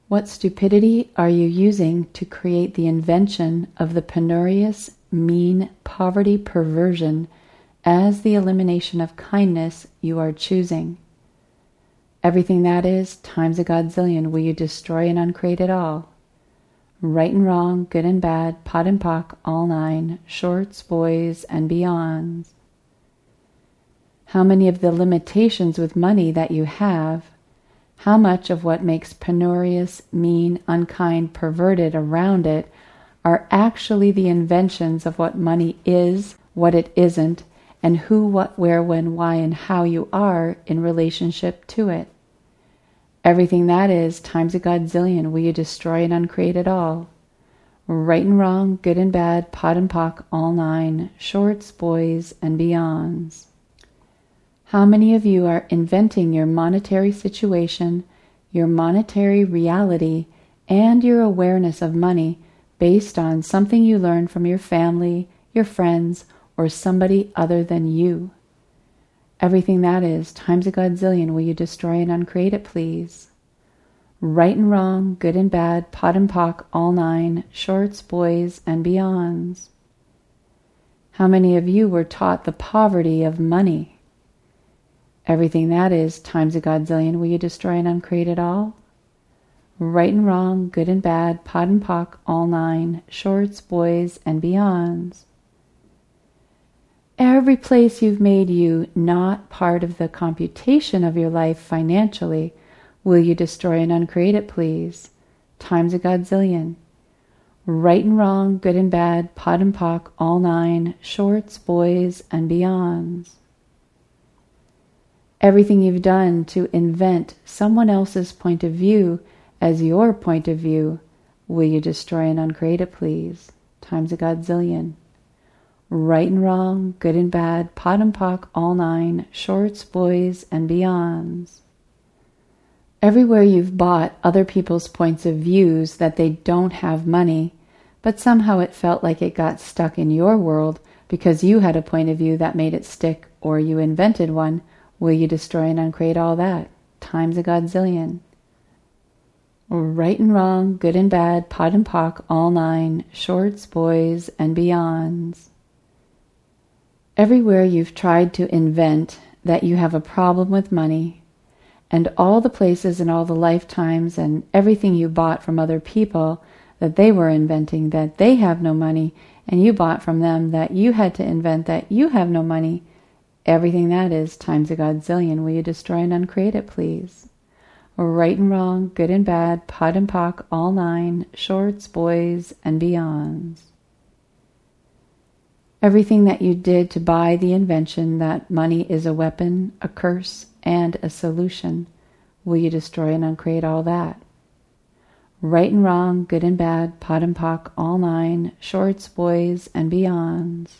What stupidity are you using to create the invention of the penurious, mean poverty perversion as the elimination of kindness you are choosing? Everything that is, times a godzillion, will you destroy and uncreate it all? Right and wrong, good and bad, pot and pock, all nine, shorts, boys, and beyonds. How many of the limitations with money that you have, how much of what makes penurious, mean, unkind, perverted around it are actually the inventions of what money is, what it isn't, and who, what, where, when, why, and how you are in relationship to it? Everything that is, times a godzillion, will you destroy and uncreate it all? Right and wrong, good and bad, pot and pock, all nine, shorts, boys, and beyonds. How many of you are inventing your monetary situation, your monetary reality, and your awareness of money based on something you learned from your family, your friends, or somebody other than you? Everything that is, times a godzillion, will you destroy and uncreate it, please? Right and wrong, good and bad, pot and pock, all nine, shorts, boys, and beyonds. How many of you were taught the poverty of money? Everything that is, times a godzillion, will you destroy and uncreate it all? Right and wrong, good and bad, pot and pock, all nine, shorts, boys, and beyonds. Every place you've made you not part of the computation of your life financially, will you destroy and uncreate it, please? Times a godzillion. Right and wrong, good and bad, pot and pock, all nine, shorts, boys, and beyonds. Everything you've done to invent someone else's point of view as your point of view, will you destroy and uncreate it, please? Times a godzillion. Right and wrong, good and bad, pot and pock, all nine, shorts, boys, and beyonds. Everywhere you've bought other people's points of views that they don't have money, but somehow it felt like it got stuck in your world because you had a point of view that made it stick, or you invented one, will you destroy and uncreate all that? Times a godzillion. Right and wrong, good and bad, pot and pock, all nine, shorts, boys, and beyonds. Everywhere you've tried to invent that you have a problem with money, and all the places and all the lifetimes and everything you bought from other people that they were inventing that they have no money, and you bought from them that you had to invent that you have no money, everything that is, times a godzillion, will you destroy and uncreate it, please? Right and wrong, good and bad, pot and pock, all nine, shorts, boys, and beyonds. Everything that you did to buy the invention that money is a weapon, a curse, and a solution, will you destroy and uncreate all that? Right and wrong, good and bad, pot and pock, all nine, shorts, boys, and beyonds.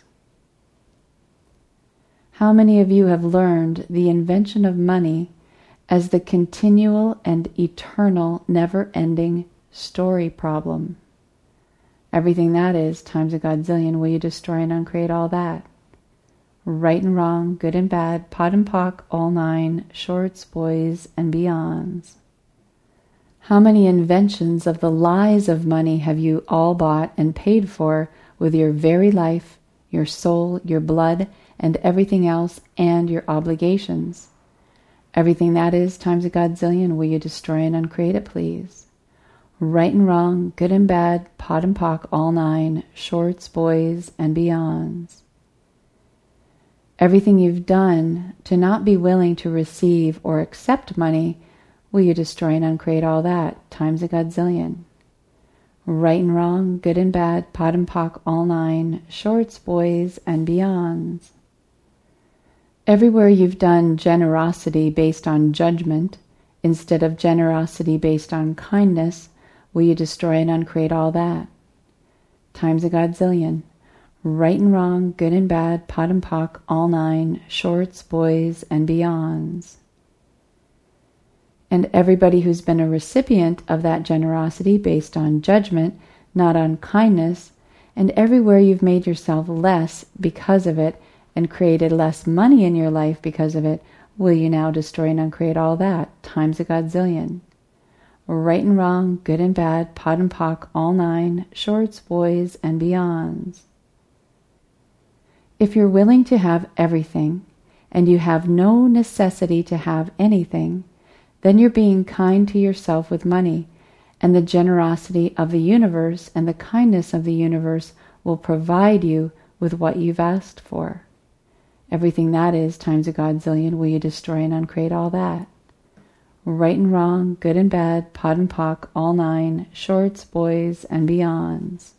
How many of you have learned the invention of money as the continual and eternal, never-ending story problem? Everything that is, times a godzillion, will you destroy and uncreate all that? Right and wrong, good and bad, pot and pock, all nine, shorts, boys, and beyonds. How many inventions of the lies of money have you all bought and paid for with your very life, your soul, your blood, and everything else, and your obligations? Everything that is, times a godzillion, will you destroy and uncreate it, please? Right and wrong, good and bad, pot and pock, all nine, shorts, boys, and beyonds. Everything you've done to not be willing to receive or accept money, will you destroy and uncreate all that, times a godzillion? Right and wrong, good and bad, pot and pock, all nine, shorts, boys, and beyonds. Everywhere you've done generosity based on judgment instead of generosity based on kindness, will you destroy and uncreate all that? Times a godzillion. Right and wrong, good and bad, pot and pock, all nine, shorts, boys, and beyonds. And everybody who's been a recipient of that generosity based on judgment, not on kindness, and everywhere you've made yourself less because of it and created less money in your life because of it, will you now destroy and uncreate all that, times a godzillion? Right and wrong, good and bad, pot and pock, all nine, shorts, boys, and beyonds. If you're willing to have everything, and you have no necessity to have anything, then you're being kind to yourself with money, and the generosity of the universe and the kindness of the universe will provide you with what you've asked for. Everything that is times a godzillion, will you destroy and uncreate all that? Right and wrong, good and bad, pot and pock, all nine, shorts, boys, and beyonds.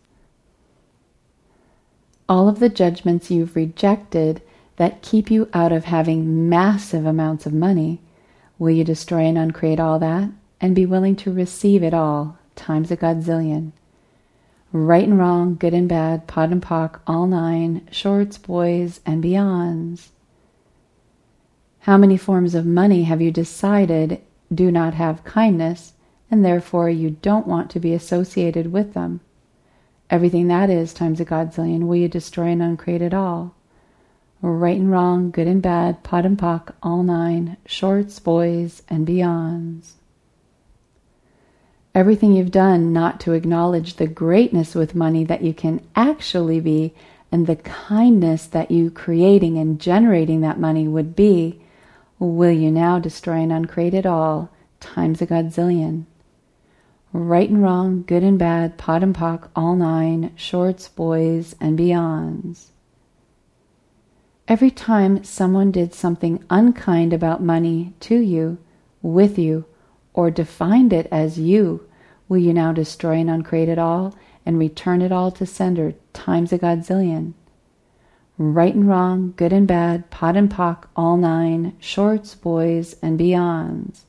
All of the judgments you've rejected that keep you out of having massive amounts of money, will you destroy and uncreate all that and be willing to receive it all times a godzillion? Right and wrong, good and bad, pot and pock, all nine, shorts, boys, and beyonds. How many forms of money have you decided do not have kindness, and therefore you don't want to be associated with them? Everything that is times a godzillion, will you destroy and uncreate it all? Right and wrong, good and bad, pot and pock, all nine, shorts, boys, and beyonds. Everything you've done not to acknowledge the greatness with money that you can actually be, and the kindness that you creating and generating that money would be, will you now destroy and uncreate it all times a godzillion? Right and wrong, good and bad, pot and pock, all nine, shorts, boys, and beyonds. Every time someone did something unkind about money to you, with you, or defined it as you, will you now destroy and uncreate it all and return it all to sender times a godzillion? Right and wrong, good and bad, pot and pock, all nine, shorts, boys, and beyonds.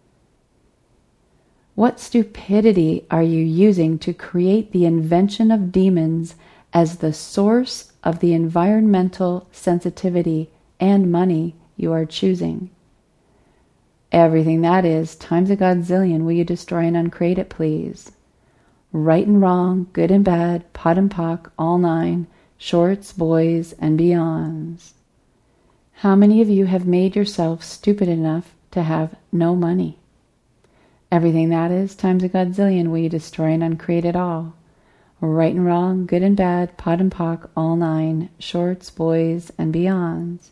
What stupidity are you using to create the invention of demons as the source of the environmental sensitivity and money you are choosing? Everything that is times a godzillion, will you destroy and uncreate it, please? Right and wrong, good and bad, pot and pock, all nine, shorts, boys, and beyonds. How many of you have made yourself stupid enough to have no money? Everything that is times a godzillion, will you destroy and uncreate it all? Right and wrong, good and bad, pot and pock, all nine, shorts, boys, and beyonds.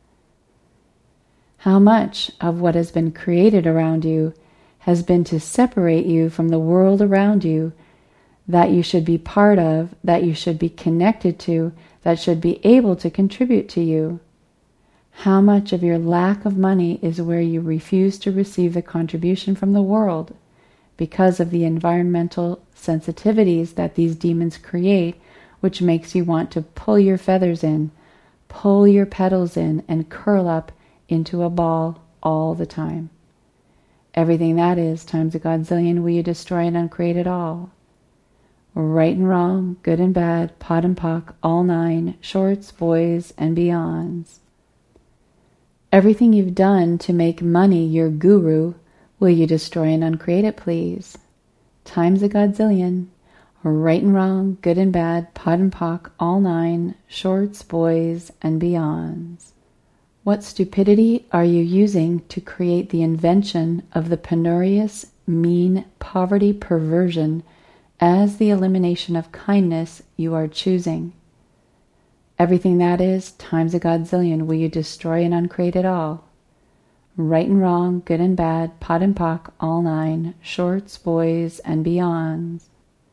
How much of what has been created around you has been to separate you from the world around you that you should be part of, that you should be connected to, that should be able to contribute to you? How much of your lack of money is where you refuse to receive the contribution from the world because of the environmental sensitivities that these demons create, which makes you want to pull your feathers in, pull your petals in, and curl up into a ball all the time? Everything that is times a godzillion, will you destroy and uncreate it all? Right and wrong, good and bad, pot and pock, all nine, shorts, boys, and beyonds. Everything you've done to make money your guru, will you destroy and uncreate it, please? Times a godzillion. Right and wrong, good and bad, pot and pock, all nine, shorts, boys, and beyonds. What stupidity are you using to create the invention of the penurious, mean poverty perversion as the elimination of kindness you are choosing? Everything that is times a godzillion, will you destroy and uncreate it all? Right and wrong, good and bad, pot and pock, all nine, shorts, boys, and beyonds.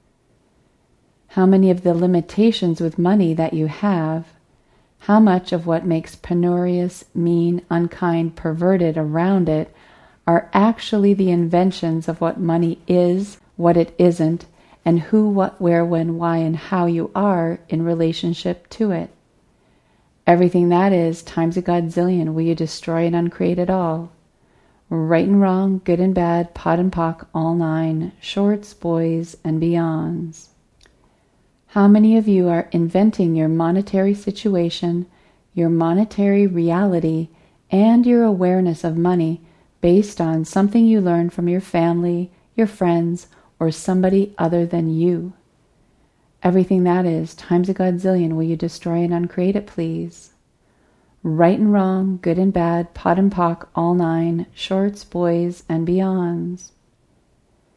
How many of the limitations with money that you have, how much of what makes penurious, mean, unkind, perverted around it are actually the inventions of what money is, what it isn't, and who, what, where, when, why, and how you are in relationship to it? Everything that is times a godzillion, will you destroy and uncreate it all? Right and wrong, good and bad, pot and pock, all nine, shorts, boys, and beyonds. How many of you are inventing your monetary situation, your monetary reality, and your awareness of money based on something you learned from your family, your friends, or somebody other than you? Everything that is times a godzillion, will you destroy and uncreate it, please? Right and wrong, good and bad, pot and pock, all nine, shorts, boys, and beyonds.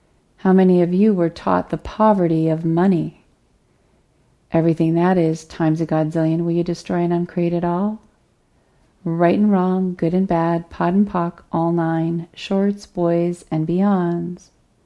How many of you were taught the poverty of money? Everything that is times a godzillion, will you destroy and uncreate it all? Right and wrong, good and bad, pot and pock, all nine, shorts, boys, and beyonds.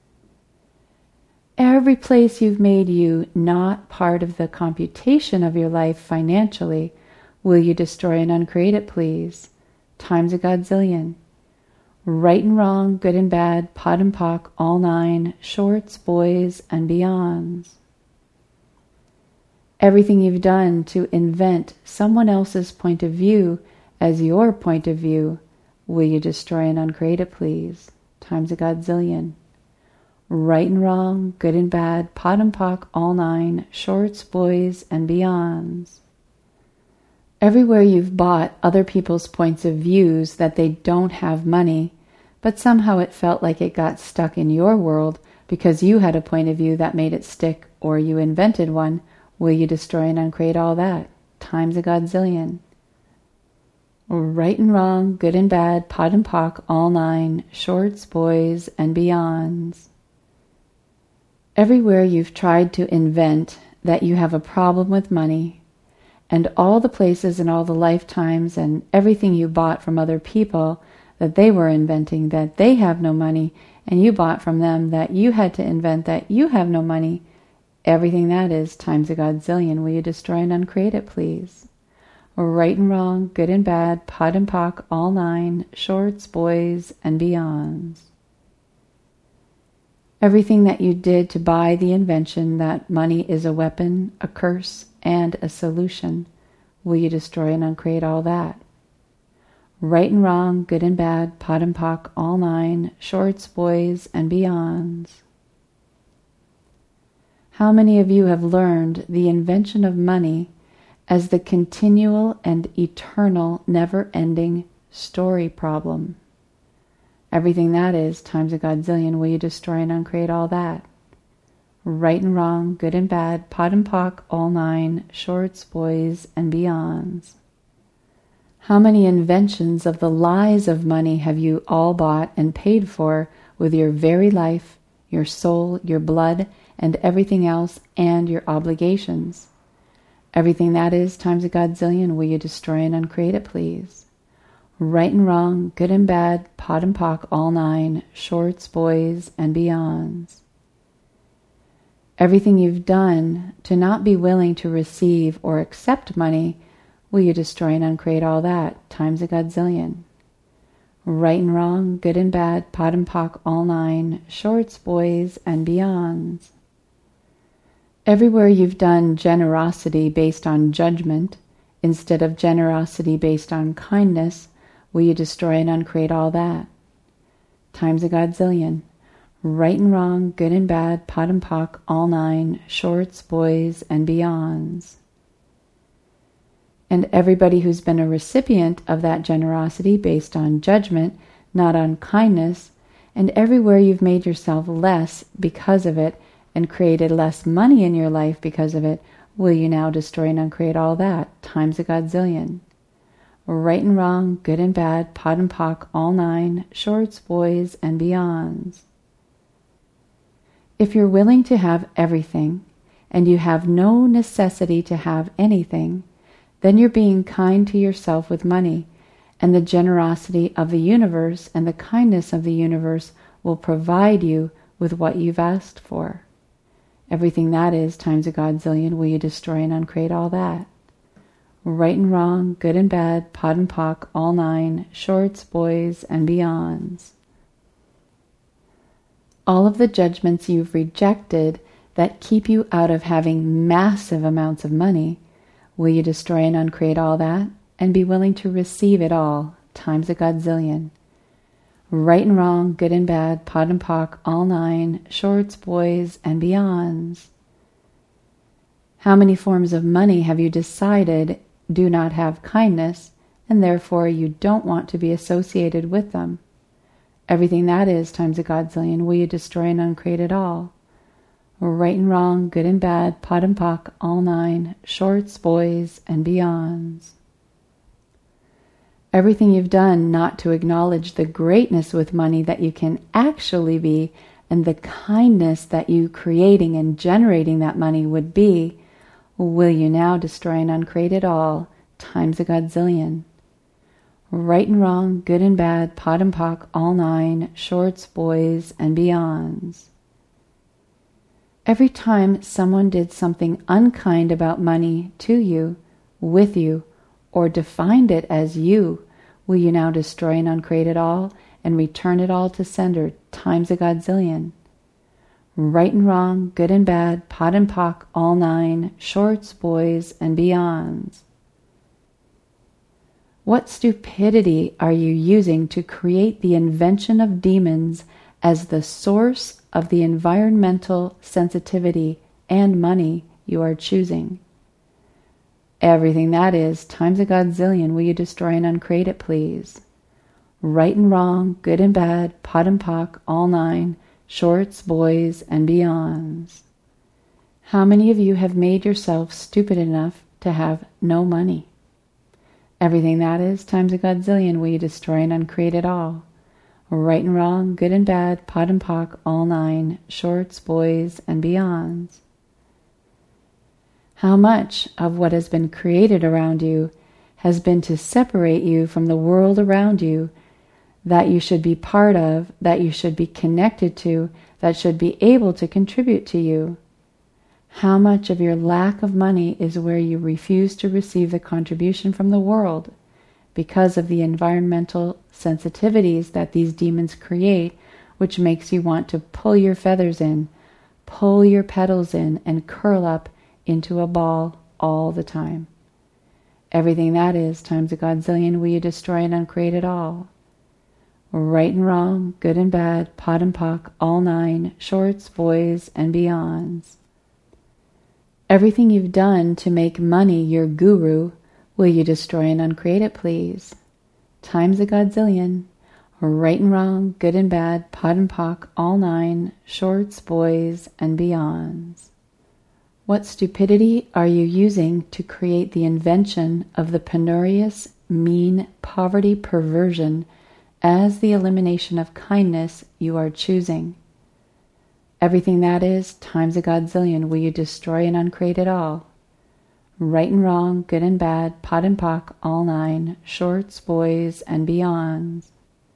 Every place you've made you not part of the computation of your life financially, will you destroy and uncreate it, please? Times a godzillion. Right and wrong, good and bad, pot and pock, all nine, shorts, boys, and beyonds. Everything you've done to invent someone else's point of view as your point of view, will you destroy and uncreate it, please? Times a godzillion. Right and wrong, good and bad, pot and pock, all nine, shorts, boys, and beyonds. Everywhere you've bought other people's points of views that they don't have money, but somehow it felt like it got stuck in your world because you had a point of view that made it stick, or you invented one, will you destroy and uncreate all that? Times a godzillion. Right and wrong, good and bad, pot and pock, all nine, shorts, boys, and beyonds. Everywhere you've tried to invent that you have a problem with money, and all the places and all the lifetimes and everything you bought from other people that they were inventing that they have no money, and you bought from them that you had to invent that you have no money, everything that is times a godzillion, will you destroy and uncreate it, please? Right and wrong, good and bad, pot and pock, all nine, shorts, boys, and beyonds. Everything that you did to buy the invention that money is a weapon, a curse, and a solution, will you destroy and uncreate all that? Right and wrong, good and bad, pot and pock, all nine, shorts, boys, and beyonds. How many of you have learned the invention of money as the continual and eternal, never-ending story problem? Everything that is times a godzillion, will you destroy and uncreate all that? Right and wrong, good and bad, pot and pock, all nine, shorts, boys, and beyonds. How many inventions of the lies of money have you all bought and paid for with your very life, your soul, your blood, and everything else, and your obligations? Everything that is times a godzillion, will you destroy and uncreate it, please? Right and wrong, good and bad, pot and pock, all nine, shorts, boys, and beyonds. Everything you've done to not be willing to receive or accept money, will you destroy and uncreate all that, times a godzillion? Right and wrong, good and bad, pot and pock, all nine, shorts, boys, and beyonds. Everywhere you've done generosity based on judgment instead of generosity based on kindness, will you destroy and uncreate all that? Times a godzillion. Right and wrong, good and bad, pot and pock, all nine, shorts, boys, and beyonds. And everybody who's been a recipient of that generosity based on judgment, not on kindness, and everywhere you've made yourself less because of it and created less money in your life because of it, will you now destroy and uncreate all that, times a godzillion? Right and wrong, good and bad, pot and pock, all nine, shorts, boys, and beyonds. If you're willing to have everything, and you have no necessity to have anything, then you're being kind to yourself with money, and the generosity of the universe and the kindness of the universe will provide you with what you've asked for. Everything that is times a godzillion, will you destroy and uncreate all that? Right and wrong, good and bad, pot and pock, all nine, shorts, boys, and beyonds. All of the judgments you've rejected that keep you out of having massive amounts of money, will you destroy and uncreate all that and be willing to receive it all, times a godzillion? Right and wrong, good and bad, pot and pock, all nine, shorts, boys, and beyonds. How many forms of money have you decided do not have kindness, and therefore you don't want to be associated with them? Everything that is times a godzillion, will you destroy and uncreate it all? Right and wrong, good and bad, pot and pock, all nine, shorts, boys, and beyonds. Everything you've done not to acknowledge the greatness with money that you can actually be and the kindness that you creating and generating that money would be, will you now destroy and uncreate it all times a godzillion? Right and wrong, good and bad, pot and pock, all nine, shorts, boys, and beyonds. Every time someone did something unkind about money to you, with you, or defined it as you, will you now destroy and uncreate it all and return it all to sender times a godzillion? Right and wrong, good and bad, pot and pock, all nine, shorts, boys, and beyonds. What stupidity are you using to create the invention of demons as the source of the environmental sensitivity and money you are choosing? Everything that is times a godzillion will you destroy and uncreate it, please? Right and wrong, good and bad, pot and pock, all nine, shorts, boys, and beyonds. How many of you have made yourself stupid enough to have no money? Everything that is times a godzillion will you destroy and uncreate it all? Right and wrong, good and bad, pot and pock, all nine, shorts, boys, and beyonds. How much of what has been created around you has been to separate you from the world around you that you should be part of, that you should be connected to, that should be able to contribute to you? How much of your lack of money is where you refuse to receive the contribution from the world because of the environmental sensitivities that these demons create, which makes you want to pull your feathers in, pull your petals in, and curl up into a ball all the time? Everything that is times a godzillion will you destroy and uncreate it all? Right and wrong, good and bad, pot and pock, all nine, shorts, boys, and beyonds. Everything you've done to make money your guru, will you destroy and uncreate it, please? Times a godzillion. Right and wrong, good and bad, pot and pock, all nine, shorts, boys, and beyonds. What stupidity are you using to create the invention of the penurious, mean poverty perversion as the elimination of kindness you are choosing? Everything that is times a godzillion will you destroy and uncreate it all? Right and wrong, good and bad, pot and pock, all nine, shorts, boys, and beyonds.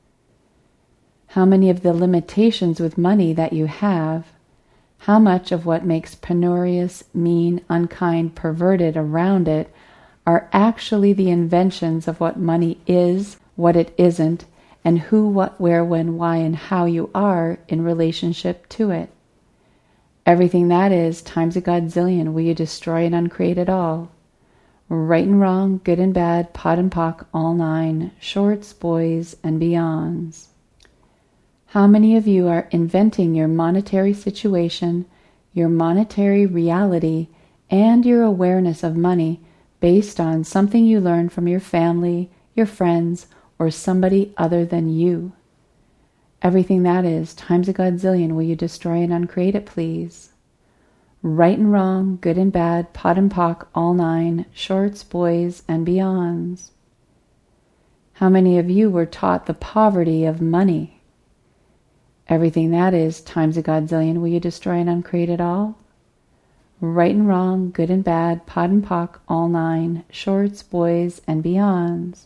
How many of the limitations with money that you have, how much of what makes penurious, mean, unkind, perverted around it are actually the inventions of what money is, what it isn't, and who, what, where, when, why, and how you are in relationship to it? Everything that is times a godzillion will you destroy and uncreate it all? Right and wrong, good and bad, pot and pock, all nine, shorts, boys, and beyonds. How many of you are inventing your monetary situation, your monetary reality, and your awareness of money based on something you learned from your family, your friends, or somebody other than you? Everything that is times a godzillion will you destroy and uncreate it, please? Right and wrong, good and bad, pot and pock, all nine, shorts, boys, and beyonds. How many of you were taught the poverty of money? Everything that is times a godzillion will you destroy and uncreate it all? Right and wrong, good and bad, pot and pock, all nine, shorts, boys, and beyonds.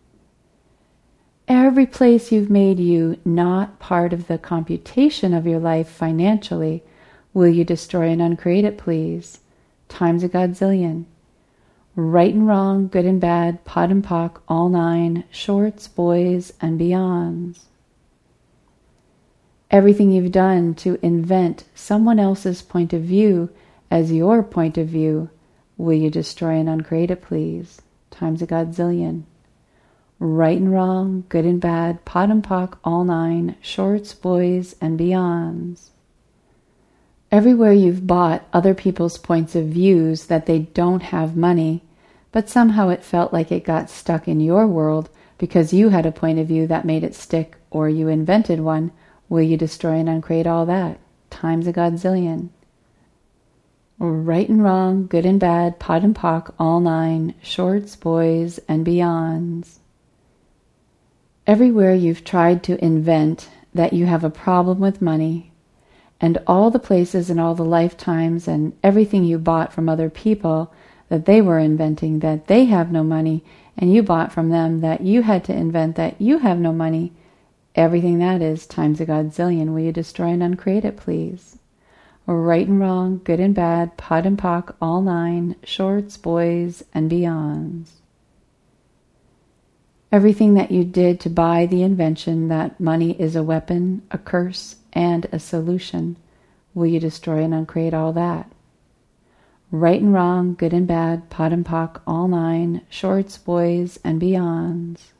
Every place you've made you not part of the computation of your life financially, will you destroy and uncreate it, please? Times a godzillion. Right and wrong, good and bad, pot and pock, all nine, shorts, boys, and beyonds. Everything you've done to invent someone else's point of view as your point of view, will you destroy and uncreate it, please? Times a godzillion. Right and wrong, good and bad, pot and pock, all nine, shorts, boys, and beyonds. Everywhere you've bought other people's points of views that they don't have money, but somehow it felt like it got stuck in your world because you had a point of view that made it stick, or you invented one, will you destroy and uncreate all that? Times a godzillion. Right and wrong, good and bad, pot and pock, all nine, shorts, boys, and beyonds. Everywhere you've tried to invent that you have a problem with money, and all the places and all the lifetimes and everything you bought from other people that they were inventing, that they have no money, and you bought from them that you had to invent, that you have no money, everything that is times a godzillion, will you destroy and uncreate it, please? Right and wrong, good and bad, POD and POC, all nine, shorts, boys, and beyonds. Everything that you did to buy the invention that money is a weapon, a curse, and a solution, will you destroy and uncreate all that? Right and wrong, good and bad, POD and POC, all nine, shorts, boys, and beyonds.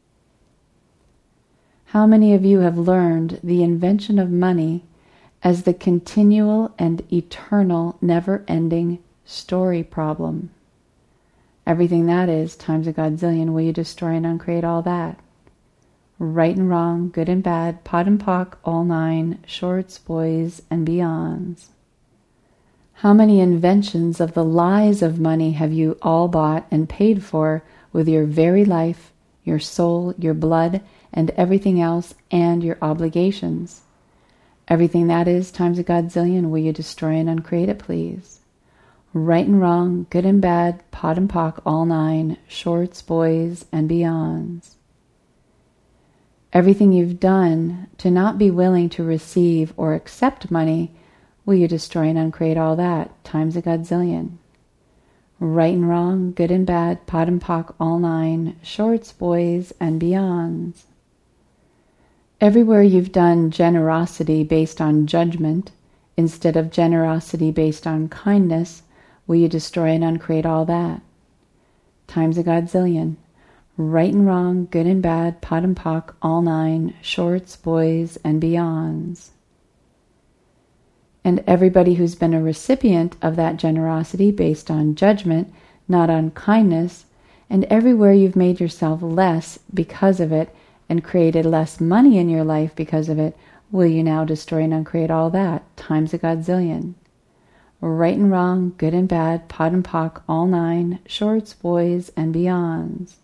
How many of you have learned the invention of money as the continual and eternal, never-ending story problem? Everything that is times a godzillion, will you destroy and uncreate all that? Right and wrong, good and bad, POD and POC, all nine, shorts, boys, and beyonds. How many inventions of the lies of money have you all bought and paid for with your very life, your soul, your blood, and everything else, and your obligations? Everything that is times a godzillion, will you destroy and uncreate it, please? Right and wrong, good and bad, POD and POC, all nine, shorts, boys, and beyonds. Everything you've done to not be willing to receive or accept money, will you destroy and uncreate all that, times a godzillion? Right and wrong, good and bad, POD and POC, all nine, shorts, boys, and beyonds. Everywhere you've done generosity based on judgment, instead of generosity based on kindness, will you destroy and uncreate all that, times a godzillion? Right and wrong, good and bad, POD and POC, all nine, shorts, boys, and beyonds. And everybody who's been a recipient of that generosity based on judgment, not on kindness, and everywhere you've made yourself less because of it and created less money in your life because of it, will you now destroy and uncreate all that, times a godzillion? Right and wrong, good and bad, POD and POC, all nine, shorts, boys, and beyonds.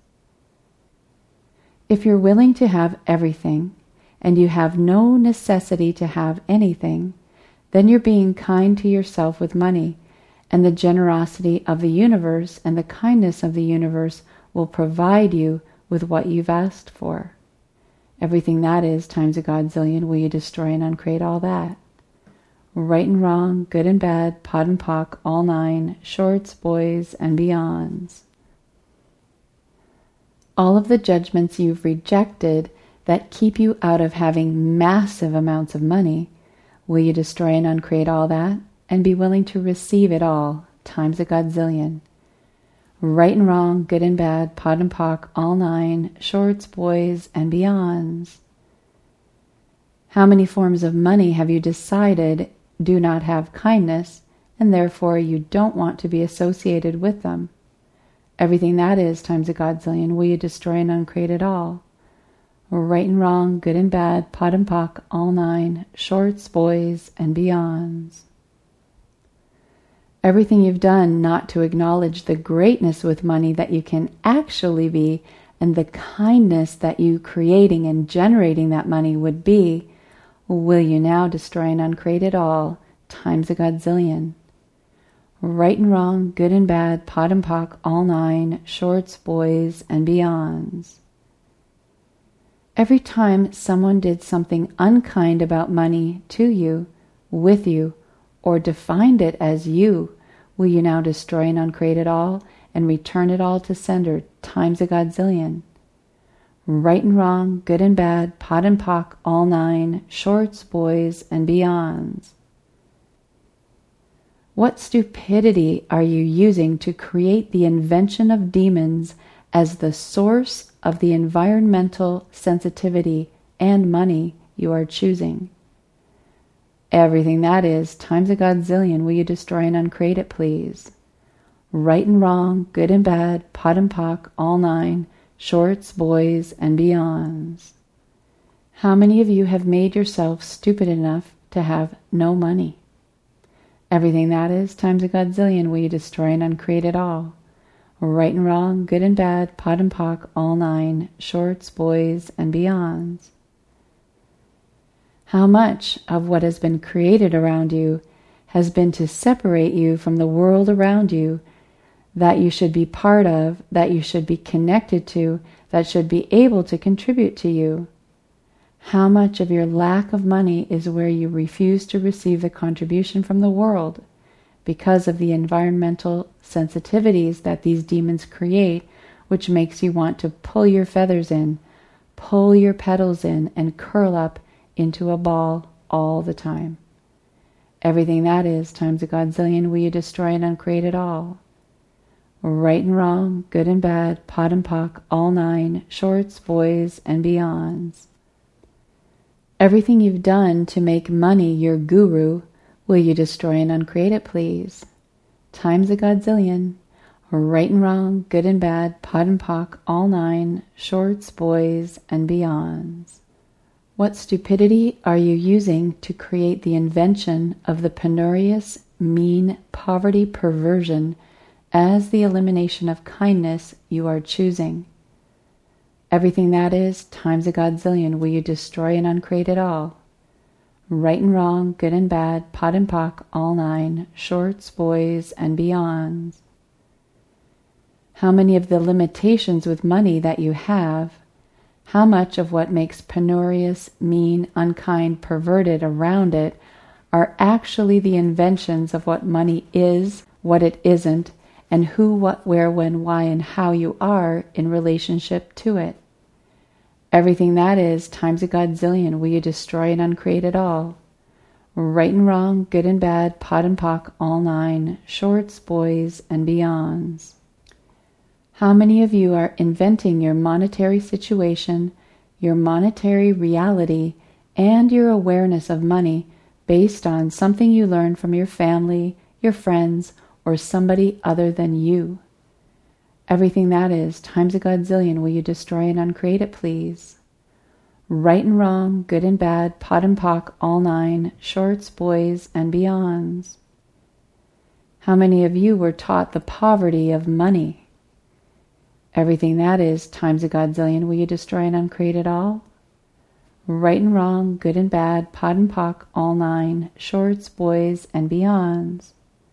If you're willing to have everything, and you have no necessity to have anything, then you're being kind to yourself with money, and the generosity of the universe and the kindness of the universe will provide you with what you've asked for. Everything that is times a godzillion, will you destroy and uncreate all that? Right and wrong, good and bad, POD and POC, all nine, shorts, boys, and beyonds. All of the judgments you've rejected that keep you out of having massive amounts of money, will you destroy and uncreate all that and be willing to receive it all, times a godzillion? Right and wrong, good and bad, POD and POC, all nine, shorts, boys, and beyonds. How many forms of money have you decided do not have kindness, and therefore you don't want to be associated with them? Everything that is times a godzillion, will you destroy and uncreate it all? Right and wrong, good and bad, POD and POC, all nine, shorts, boys, and beyonds. Everything you've done not to acknowledge the greatness with money that you can actually be, and the kindness that you creating and generating that money would be, will you now destroy and uncreate it all, times a godzillion? Right and wrong, good and bad, POD and POC, all nine, shorts, boys, and beyonds. Every time someone did something unkind about money to you, with you, or defined it as you, will you now destroy and uncreate it all and return it all to sender, times a godzillion? Right and wrong, good and bad, POD and POC, all nine, shorts, boys, and beyonds. What stupidity are you using to create the invention of demons as the source of the environmental sensitivity and money you are choosing? Everything that is times a godzillion, will you destroy and uncreate it, please? Right and wrong, good and bad, POD and POC, all nine, shorts, boys, and beyonds. How many of you have made yourself stupid enough to have no money? Everything that is times a godzillion, will you destroy and uncreate it all? Right and wrong, good and bad, POD and POC, all nine, shorts, boys, and beyonds. How much of what has been created around you has been to separate you from the world around you that you should be part of, that you should be connected to, that should be able to contribute to you? How much of your lack of money is where you refuse to receive the contribution from the world because of the environmental sensitivities that these demons create, which makes you want to pull your feathers in, pull your petals in, and curl up into a ball all the time? Everything that is times a godzillion, will you destroy and uncreate it all? Right and wrong, good and bad, pot and pock, all nine, shorts, boys, and beyonds. Everything you've done to make money your guru, will you destroy and uncreate it, please? Times a godzillion. Right and wrong, good and bad, pot and pock, all nine, shorts, boys, and beyonds. What stupidity are you using to create the invention of the penurious, mean poverty perversion as the elimination of kindness you are choosing? Everything that is times a godzillion, will you destroy and uncreate it all? Right and wrong, good and bad, pot and pock, all nine, shorts, boys, and beyonds. How many of the limitations with money that you have, how much of what makes penurious, mean, unkind, perverted around it are actually the inventions of what money is, what it isn't, and who, what, where, when, why, and how you are in relationship to it? Everything that is times a godzillion, will you destroy and uncreate it all? Right and wrong, good and bad, pot and pock, all nine, shorts, boys, and beyonds. How many of you are inventing your monetary situation, your monetary reality, and your awareness of money based on something you learned from your family, your friends, or somebody other than you? Everything that is times a godzillion, will you destroy and uncreate it, please? Right and wrong, good and bad, pot and pock, all nine, shorts, boys, and beyonds. How many of you were taught the poverty of money? Everything that is times a godzillion, will you destroy and uncreate it all? Right and wrong, good and bad, pot and pock, all nine, shorts, boys, and beyonds.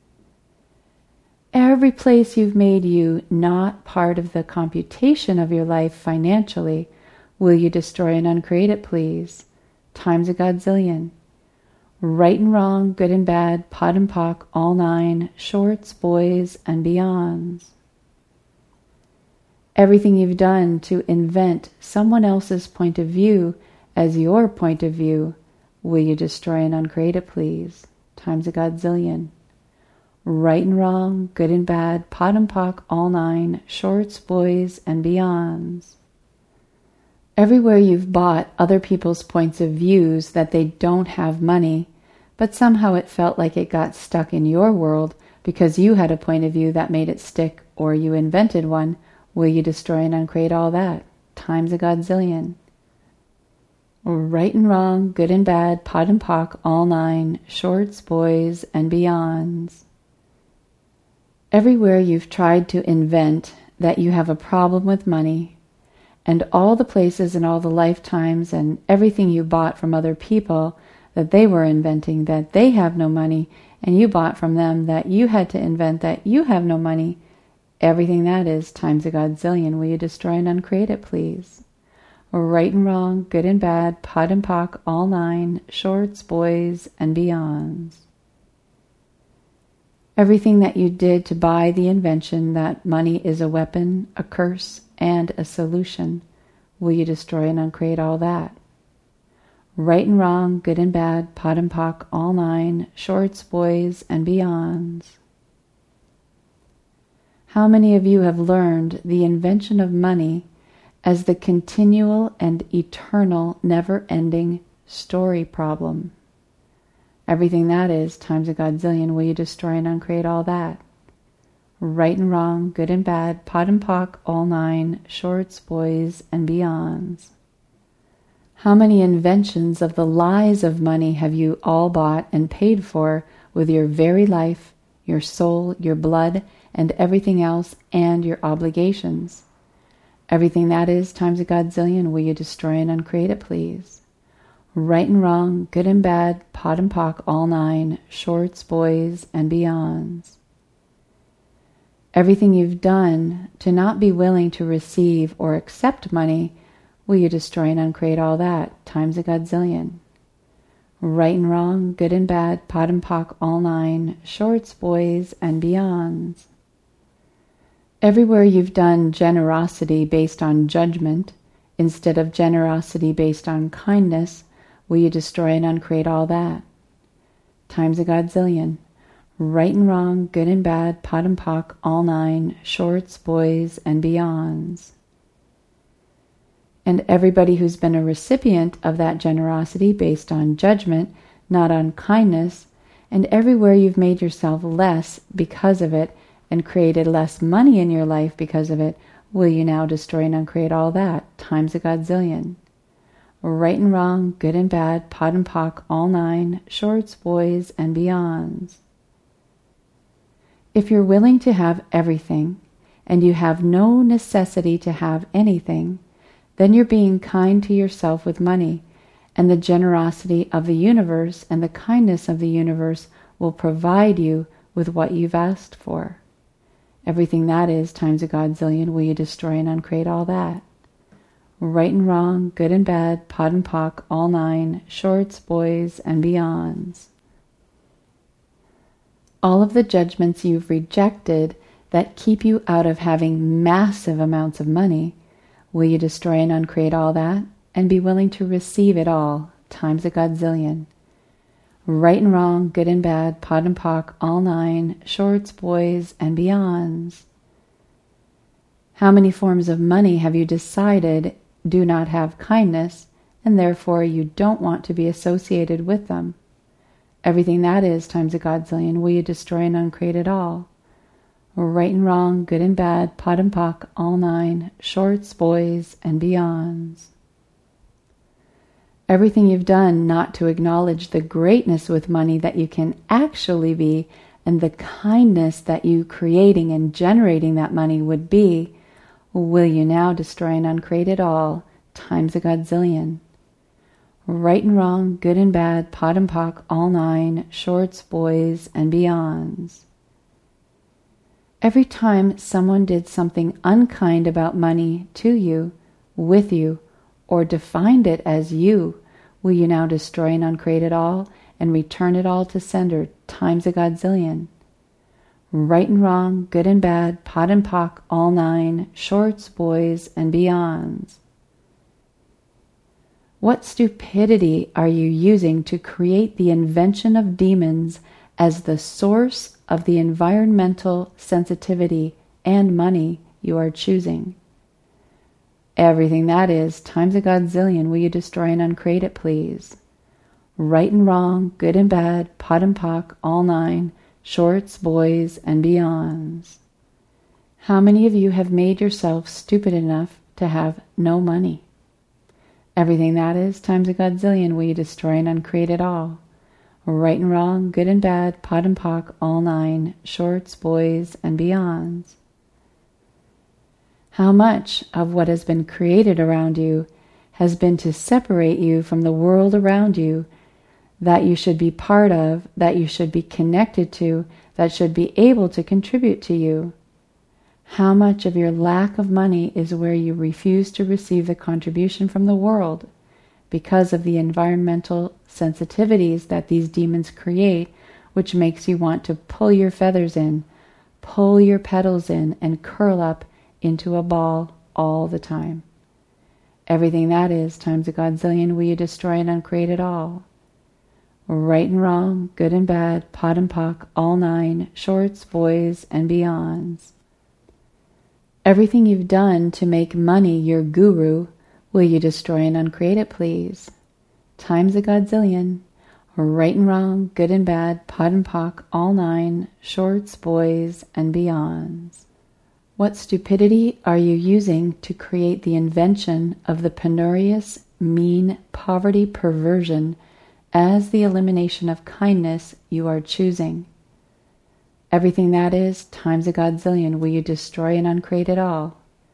Every place you've made you not part of the computation of your life financially, will you destroy and uncreate it, please? Times a godzillion. Right and wrong, good and bad, pot and pock, all nine, shorts, boys, and beyonds. Everything you've done to invent someone else's point of view as your point of view, will you destroy and uncreate it, please? Times a godzillion. Right and wrong, good and bad, pot and pock, all nine, shorts, boys, and beyonds. Everywhere you've bought other people's points of views that they don't have money, but somehow it felt like it got stuck in your world because you had a point of view that made it stick, or you invented one, will you destroy and uncreate all that? Times a godzillion. Right and wrong, good and bad, pot and pock, all nine, shorts, boys, and beyonds. Everywhere you've tried to invent that you have a problem with money, and all the places and all the lifetimes and everything you bought from other people that they were inventing that they have no money, and you bought from them that you had to invent that you have no money, everything that is times a godzillion, will you destroy and uncreate it, please? Right and wrong, good and bad, pot and pock, all nine, shorts, boys, and beyonds. Everything that you did to buy the invention that money is a weapon, a curse, and a solution, will you destroy and uncreate all that? Right and wrong, good and bad, pot and pock, all nine, shorts, boys, and beyonds. How many of you have learned the invention of money as the continual and eternal, never-ending story problem? Everything that is times a godzillion, will you destroy and uncreate all that? Right and wrong, good and bad, pot and pock, all nine, shorts, boys, and beyonds. How many inventions of the lies of money have you all bought and paid for with your very life, your soul, your blood, and everything else, and your obligations? Everything that is times a godzillion, will you destroy and uncreate it, please? Right and wrong, good and bad, pot and pock, all nine, shorts, boys, and beyonds. Everything you've done to not be willing to receive or accept money, will you destroy and uncreate all that, times a godzillion. Right and wrong, good and bad, pot and pock, all nine, shorts, boys, and beyonds. Everywhere you've done generosity based on judgment, instead of generosity based on kindness, will you destroy and uncreate all that, times a godzillion. Right and wrong, good and bad, pot and pock, all nine, shorts, boys, and beyonds. And everybody who's been a recipient of that generosity based on judgment, not on kindness, and everywhere you've made yourself less because of it and created less money in your life because of it, will you now destroy and uncreate all that, times a godzillion. Right and wrong, good and bad, pot and pock, all nine, shorts, boys, and beyonds. If you're willing to have everything, and you have no necessity to have anything, then you're being kind to yourself with money, and the generosity of the universe and the kindness of the universe will provide you with what you've asked for. Everything that is times a godzillion, will you destroy and uncreate all that? Right and wrong, good and bad, pot and pock, all nine, shorts, boys, and beyonds. All of the judgments you've rejected that keep you out of having massive amounts of money, will you destroy and uncreate all that and be willing to receive it all, times a godzillion? Right and wrong, good and bad, pot and pock, all nine, shorts, boys, and beyonds. How many forms of money have you decided do not have kindness, and therefore you don't want to be associated with them? Everything that is times a godzillion, will you destroy and uncreate it all? Right and wrong, good and bad, pot and pock, all nine, shorts, boys, and beyonds. Everything you've done not to acknowledge the greatness with money that you can actually be, and the kindness that you creating and generating that money would be, will you now destroy and uncreate it all, times a godzillion? Right and wrong, good and bad, pot and pock, all nine, shorts, boys, and beyonds. Every time someone did something unkind about money to you, with you, or defined it as you, will you now destroy and uncreate it all and return it all to sender, times a godzillion? Right and wrong, good and bad, pot and pock, all nine, shorts, boys, and beyonds. What stupidity are you using to create the invention of demons as the source of the environmental sensitivity and money you are choosing? Everything that is times a godzillion, will you destroy and uncreate it, please? Right and wrong, good and bad, pot and pock, all nine, shorts, boys, and beyonds. How many of you have made yourself stupid enough to have no money? Everything that is times a godzillion, will you destroy and uncreate it all? Right and wrong, good and bad, pot and pock, all nine, shorts, boys, and beyonds. How much of what has been created around you has been to separate you from the world around you that you should be part of, that you should be connected to, that should be able to contribute to you? How much of your lack of money is where you refuse to receive the contribution from the world because of the environmental sensitivities that these demons create, which makes you want to pull your feathers in, pull your petals in, and curl up into a ball all the time? Everything that is times a godzillion, will you destroy and uncreate it all? Right and wrong, good and bad, pot and pock, all nine, shorts, boys, and beyonds. Everything you've done to make money your guru, will you destroy and uncreate it, please? Times a godzillion. Right and wrong, good and bad, pot and pock, all nine, shorts, boys, and beyonds. What stupidity are you using to create the invention of the penurious, mean poverty perversion as the elimination of kindness you are choosing? Everything that is times a godzillion, will you destroy and uncreate it all?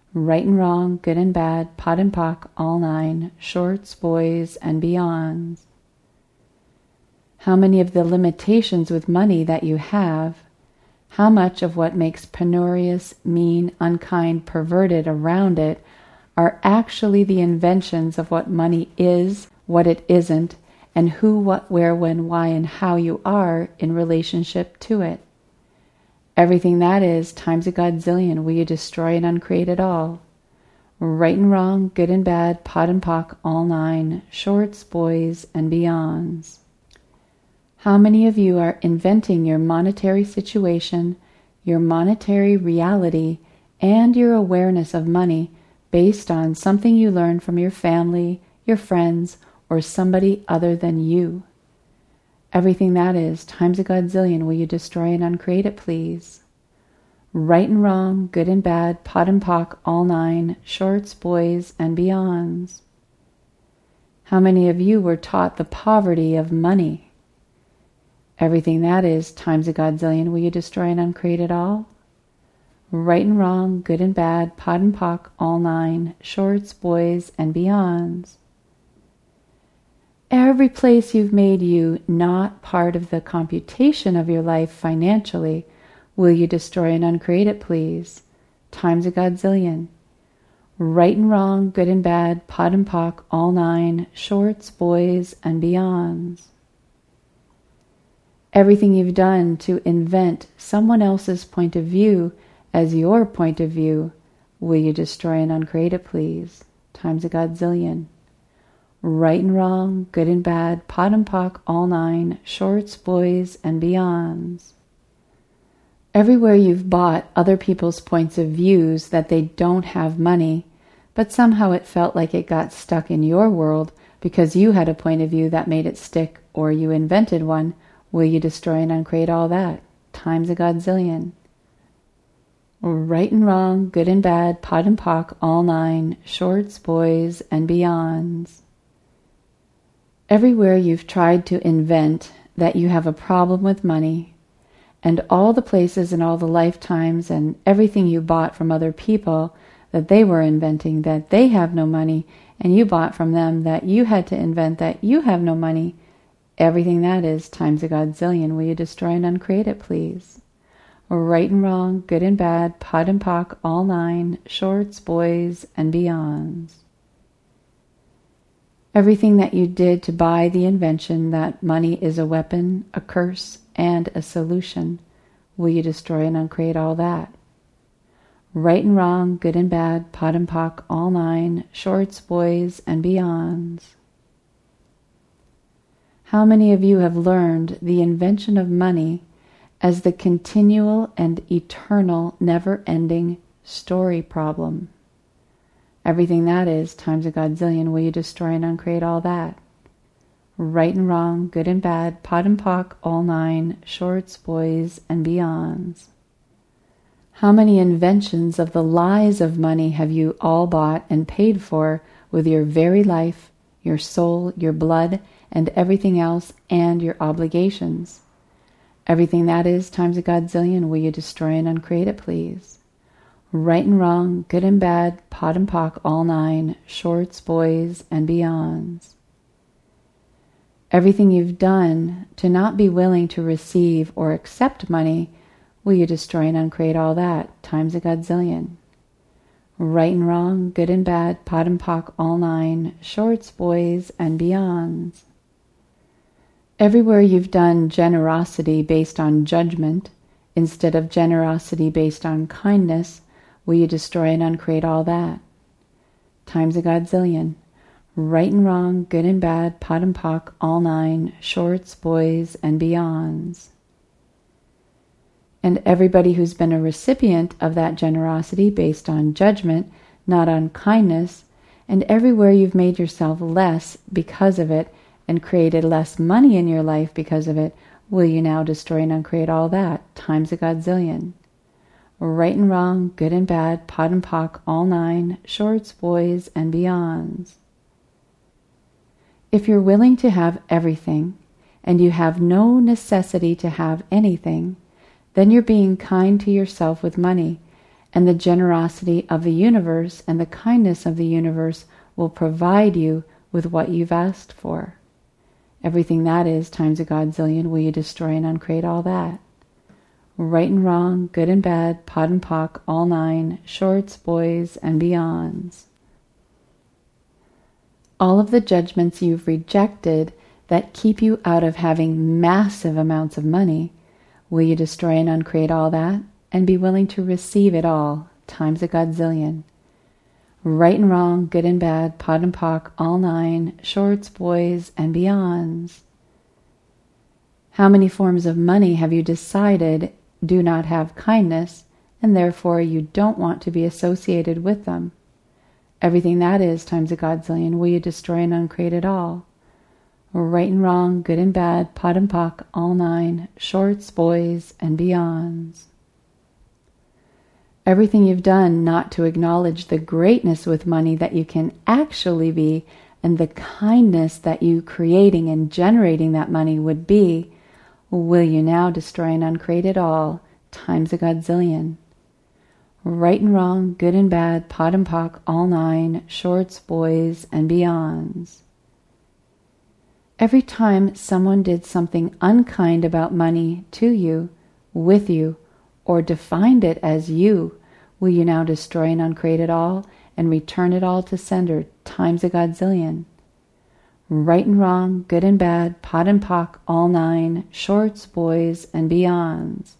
right and wrong, good and bad, pot and pock, all nine, shorts, boys, and beyonds. How many of the limitations with money that you have, how much of what makes penurious, mean, unkind, perverted around it are actually the inventions of what money is, what it isn't, and who, what, where, when, why, and how you are in relationship to it? Everything that is times a godzillion, will you destroy and uncreate it all? Right and wrong, good and bad, pot and pock, all nine, shorts, boys, and beyonds. How many of you are inventing your monetary situation, your monetary reality, and your awareness of money based on something you learned from your family, your friends, or somebody other than you? Everything that is times a godzillion, will you destroy and uncreate it, please? Right and wrong, good and bad, pot and pock, all nine, shorts, boys, and beyonds. How many of you were taught the poverty of money? Everything that is times a godzillion, will you destroy and uncreate it all? Right and wrong, good and bad, pot and pock, all nine, shorts, boys, and beyonds. Every place you've made you not part of the computation of your life financially, will you destroy and uncreate it, please? Times a godzillion. Right and wrong, good and bad, pot and pock, all nine, shorts, boys, and beyonds. Everything you've done to invent someone else's point of view as your point of view, will you destroy and uncreate it, please? Times a godzillion. Right and wrong, good and bad, pot and pock, all nine, shorts, boys, and beyonds. Everywhere you've bought other people's points of views that they don't have money, but somehow it felt like it got stuck in your world because you had a point of view that made it stick, or you invented one, will you destroy and uncreate all that? Times a godzillion. Right and wrong, good and bad, pot and pock, all nine, shorts, boys, and beyonds. Everywhere you've tried to invent that you have a problem with money, and all the places and all the lifetimes and everything you bought from other people that they were inventing that they have no money, and you bought from them that you had to invent that you have no money, everything that is times a godzillion, will you destroy and uncreate it, please? Right and wrong, good and bad, pot and pock, all nine, shorts, boys, and beyonds. Everything that you did to buy the invention that money is a weapon, a curse, and a solution, will you destroy and uncreate all that? Right and wrong, good and bad, pot and pock, all nine, shorts, boys, and beyonds. How many of you have learned the invention of money as the continual and eternal, never-ending story problem? Everything that is times a godzillion, will you destroy and uncreate all that? Right and wrong, good and bad, pot and pock, all nine, shorts, boys, and beyonds. How many inventions of the lies of money have you all bought and paid for with your very life, your soul, your blood, and everything else, and your obligations? Everything that is times a godzillion, will you destroy and uncreate it, please? Right and wrong, good and bad, pot and pock, all nine, shorts, boys, and beyonds. Everything you've done to not be willing to receive or accept money, will you destroy and uncreate all that, times a godzillion? Right and wrong, good and bad, pot and pock, all nine, shorts, boys, and beyonds. Everywhere you've done generosity based on judgment, instead of generosity based on kindness, will you destroy and uncreate all that? Times a godzillion. Right and wrong, good and bad, pot and pock, all nine, shorts, boys, and beyonds. And everybody who's been a recipient of that generosity based on judgment, not on kindness, and everywhere you've made yourself less because of it and created less money in your life because of it, will you now destroy and uncreate all that, times a godzillion? Right and wrong, good and bad, pot and pock, all nine, shorts, boys, and beyonds. If you're willing to have everything, and you have no necessity to have anything, then you're being kind to yourself with money, And the generosity of the universe and the kindness of the universe will provide you with what you've asked for. Everything that is times a godzillion, will you destroy and uncreate all that? Right and wrong, good and bad, POD and POC, all nine, shorts, boys, and beyonds. All of the judgments you've rejected that keep you out of having massive amounts of money, will you destroy and uncreate all that and be willing to receive it all times a godzillion? Right and wrong, good and bad, POD and POC, all nine, shorts, boys, and beyonds. How many forms of money have you decided do not have kindness, and therefore you don't want to be associated with them? Everything that is times a godzillion, will you destroy and uncreate it all? Right and wrong, good and bad, POD and POC, all nine, shorts, boys, and beyonds. Everything you've done not to acknowledge the greatness with money that you can actually be, and the kindness that you creating and generating that money would be, will you now destroy and uncreate it all times a godzillion? Right and wrong, good and bad, POD and POC, all nine, shorts, boys, and beyonds. Every time someone did something unkind about money to you, with you, or defined it as you, will you now destroy and uncreate it all and return it all to sender times a godzillion? Right and wrong, good and bad, POD and POC, all nine, shorts, boys, and beyonds.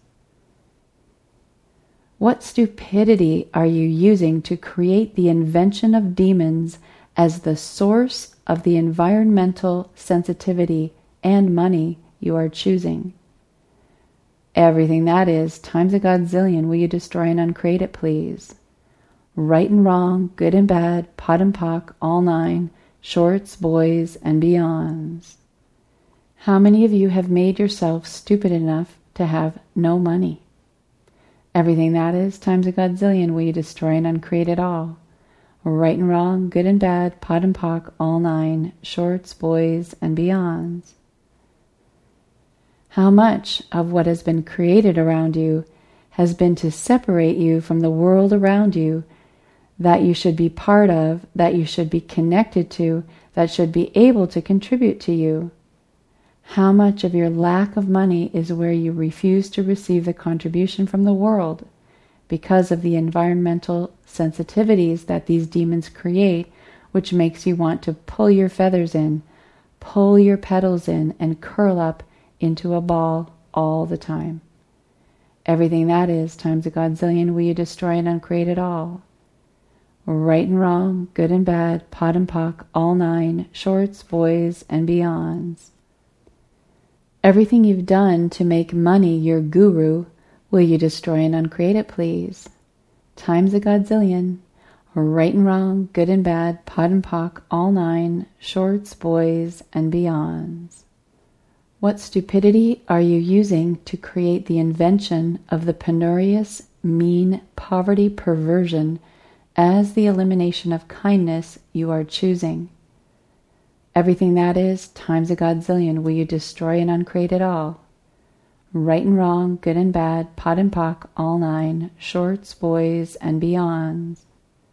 What stupidity are you using to create the invention of demons as the source of the environmental sensitivity and money you are choosing? Everything that is times a godzillion, will you destroy and uncreate it, please? Right and wrong, good and bad, POD and POC, all nine, shorts, boys, and beyonds. How many of you have made yourself stupid enough to have no money? Everything that is times a godzillion, will you destroy and uncreate it all? Right and wrong, good and bad, POD and POC, all nine, shorts, boys, and beyonds. How much of what has been created around you has been to separate you from the world around you that you should be part of, that you should be connected to, that should be able to contribute to you? How much of your lack of money is where you refuse to receive the contribution from the world because of the environmental sensitivities that these demons create, which makes you want to pull your feathers in, pull your petals in, and curl up into a ball all the time? Everything that is times a godzillion, will you destroy and uncreate it all? Right and wrong, good and bad, POD and POC, all nine, shorts, boys, and beyonds. Everything you've done to make money your guru, will you destroy and uncreate it, please? Times a godzillion. Right and wrong, good and bad, POD and POC, all nine, shorts, boys, and beyonds. What stupidity are you using to create the invention of the penurious, mean poverty perversion as the elimination of kindness you are choosing? Everything that is times a godzillion, will you destroy and uncreate it all? Right and wrong, good and bad, POD and POC, all nine, shorts, boys, and beyonds.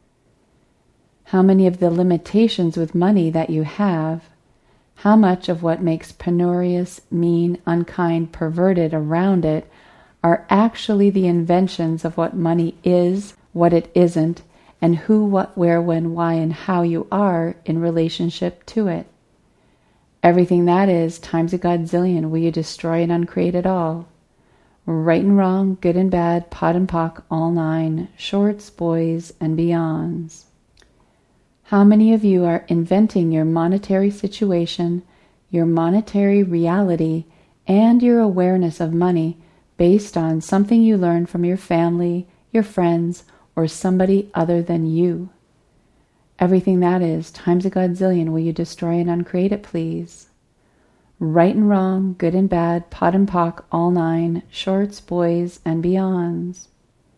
How many of the limitations with money that you have, how much of what makes penurious, mean, unkind, perverted around it are actually the inventions of what money is, what it isn't, and who, what, where, when, why, and how you are in relationship to it? Everything that is times a godzillion, will you destroy and uncreate it all? Right and wrong, good and bad, POD and POC, all nine, shorts, boys, and beyonds. How many of you are inventing your monetary situation, your monetary reality, and your awareness of money based on something you learned from your family, your friends, or somebody other than you? Everything that is times a godzillion, will you destroy and uncreate it, please? Right and wrong, good and bad, POD and POC, all nine, shorts, boys, and beyonds.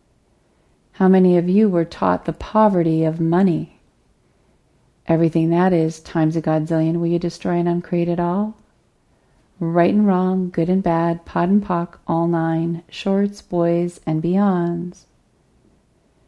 How many of you were taught the poverty of money? Everything that is times a godzillion, will you destroy and uncreate it all? Right and wrong, good and bad, POD and POC, all nine, shorts, boys, and beyonds.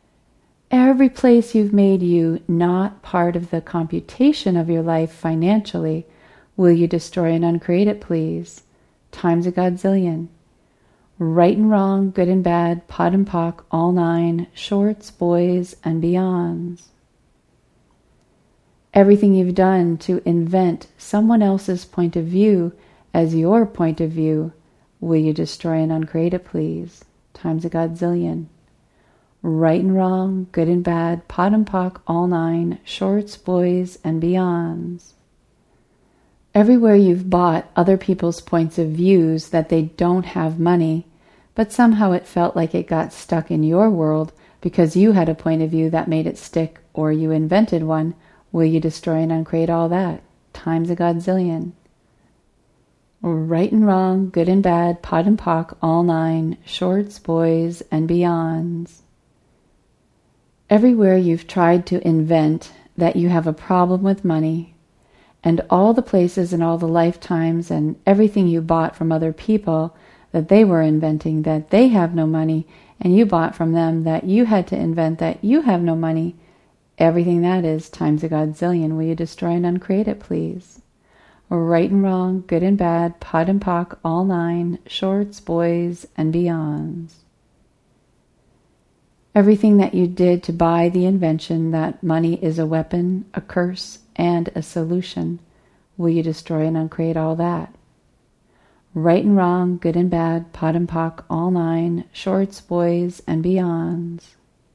Every place you've made you not part of the computation of your life financially, will you destroy and uncreate it, please? Times a godzillion. Right and wrong, good and bad, pot and pock, all nine, shorts, boys, and beyonds. Everything you've done to invent someone else's point of view as your point of view, will you destroy and uncreate it, please? Times a godzillion. Right and wrong, good and bad, pot and pock, all nine, shorts, boys, and beyonds. Everywhere you've bought other people's points of views that they don't have money, but somehow it felt like it got stuck in your world because you had a point of view that made it stick, or you invented one, will you destroy and uncreate all that? Times a godzillion. Right and wrong, good and bad, pot and pock, all nine, shorts, boys, and beyonds. Everywhere you've tried to invent that you have a problem with money, and all the places and all the lifetimes and everything you bought from other people that they were inventing that they have no money, and you bought from them that you had to invent that you have no money, everything that is times a godzillion, will you destroy and uncreate it, please? Right and wrong, good and bad, pot and pock, all nine, shorts, boys, and beyonds. Everything that you did to buy the invention that money is a weapon, a curse, and a solution, will you destroy and uncreate all that? Right and wrong, good and bad, pot and pock, all nine, shorts, boys, and beyonds.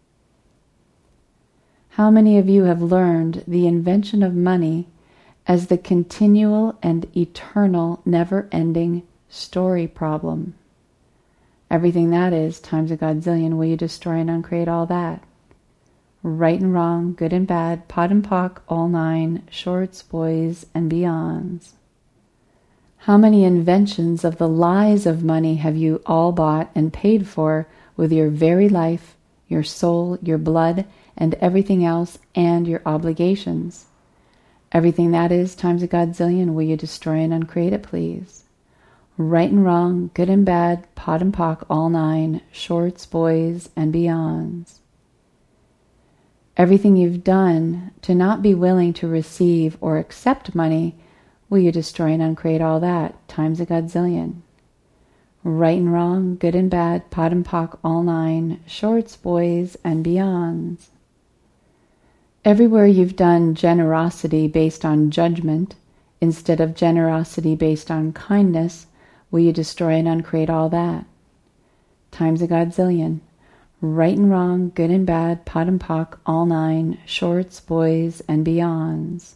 How many of you have learned the invention of money as the continual and eternal, never-ending story problem? Everything that is times a godzillion, will you destroy and uncreate all that? Right and wrong, good and bad, pot and pock, all nine, shorts, boys, and beyonds. How many inventions of the lies of money have you all bought and paid for with your very life, your soul, your blood, and everything else, and your obligations? Everything that is times a godzillion, will you destroy and uncreate it, please? Right and wrong, good and bad, pot and pock, all nine, shorts, boys, and beyonds. Everything you've done to not be willing to receive or accept money, will you destroy and uncreate all that, times a godzillion? Right and wrong, good and bad, pot and pock, all nine, shorts, boys, and beyonds. Everywhere you've done generosity based on judgment, instead of generosity based on kindness, will you destroy and uncreate all that? Times a godzillion. Right and wrong, good and bad, pot and pock, all nine, shorts, boys, and beyonds.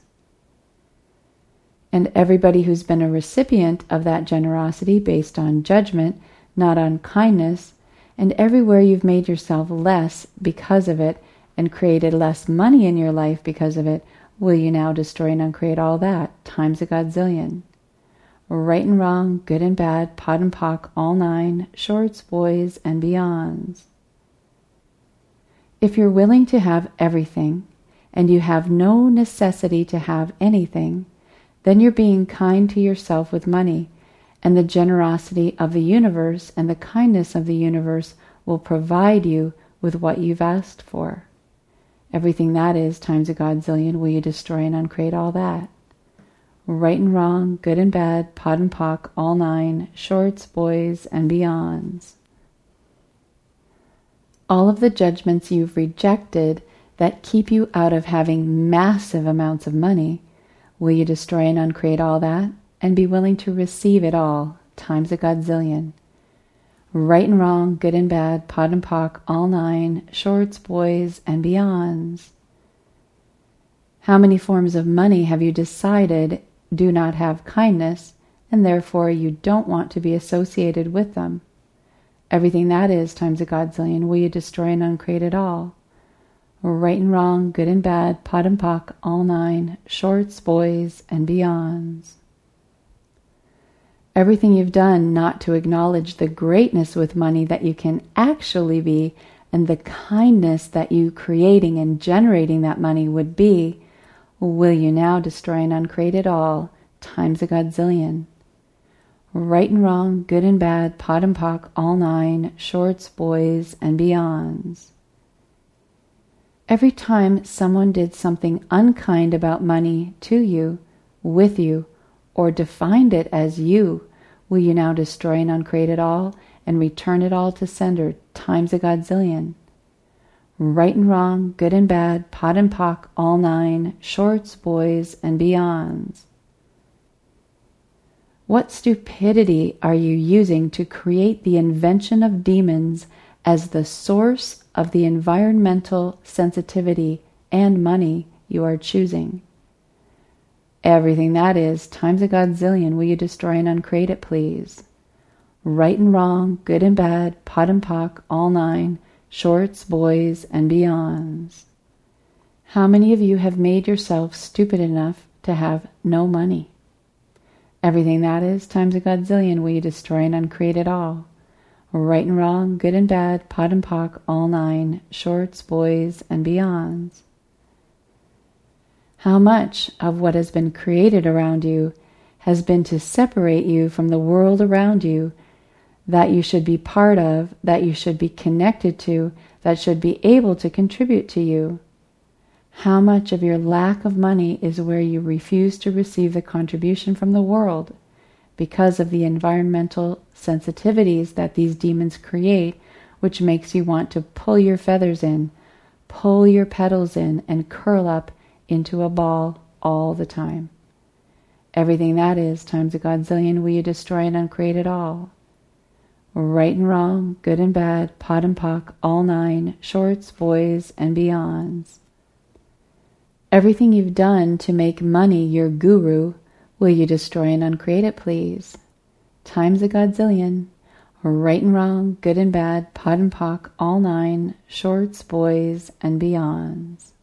And everybody who's been a recipient of that generosity based on judgment, not on kindness, and everywhere you've made yourself less because of it and created less money in your life because of it, will you now destroy and uncreate all that? Times a godzillion. Right and wrong, good and bad, pot and pock, all nine, shorts, boys, and beyonds. If you're willing to have everything, and you have no necessity to have anything, then you're being kind to yourself with money, and the generosity of the universe and the kindness of the universe will provide you with what you've asked for. Everything that is times a godzillion, will you destroy and uncreate all that? Right and wrong, good and bad, pot and pock, all nine, shorts, boys, and beyonds. All of the judgments you've rejected that keep you out of having massive amounts of money, will you destroy and uncreate all that and be willing to receive it all, times a godzillion? Right and wrong, good and bad, pot and pock, all nine, shorts, boys, and beyonds. How many forms of money have you decided do not have kindness, and therefore you don't want to be associated with them? Everything that is times a godzillion, will you destroy and uncreate it all? Right and wrong, good and bad, pot and pock, all nine, shorts, boys, and beyonds. Everything you've done not to acknowledge the greatness with money that you can actually be, and the kindness that you creating and generating that money would be, will you now destroy and uncreate it all, times a godzillion? Right and wrong, good and bad, pot and pock, all nine, shorts, boys, and beyonds. Every time someone did something unkind about money to you, with you, or defined it as you, will you now destroy and uncreate it all and return it all to sender times a godzillion? Right and wrong, good and bad, pot and pock, all nine, shorts, boys, and beyonds. What stupidity are you using to create the invention of demons as the source of the environmental sensitivity and money you are choosing? Everything that is, times a godzillion, will you destroy and uncreate it, please? Right and wrong, good and bad, pot and pock, all nine, shorts, boys, and beyonds. How many of you have made yourself stupid enough to have no money? Everything that is, times a godzillion, will you destroy and uncreate it all? Right and wrong, good and bad, pot and pock, all nine, shorts, boys, and beyonds. How much of what has been created around you has been to separate you from the world around you that you should be part of, that you should be connected to, that should be able to contribute to you? How much of your lack of money is where you refuse to receive the contribution from the world because of the environmental sensitivities that these demons create, which makes you want to pull your feathers in, pull your petals in, and curl up into a ball all the time? Everything that is, times a godzillion, will you destroy and uncreate it all? Right and wrong, good and bad, pot and pock, all nine, shorts, boys, and beyonds. Everything you've done to make money your guru, will you destroy and uncreate it, please? Times a godzillion. Right and wrong, good and bad, pot and pock, all nine, shorts, boys, and beyonds.